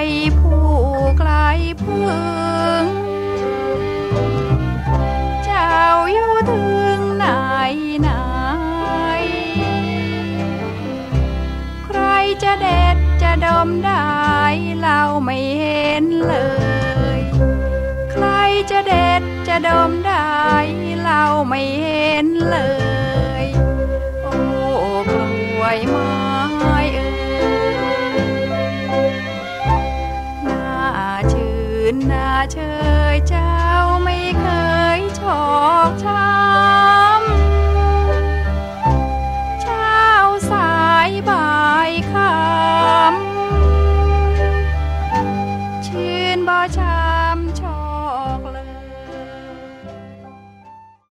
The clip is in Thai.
ผู้ไกลพึ่งเจ้าอยู่ถึงไหนไหนใครจะเด็ดจะดมได้เราไม่เห็นเลยใครจะเด็ดจะดมได้เราไม่เห็นเลยโอ้กล้วยไม้เอ่ยน่าชื่นน่าเชยเจ้าไม่เคยชอกช้ำ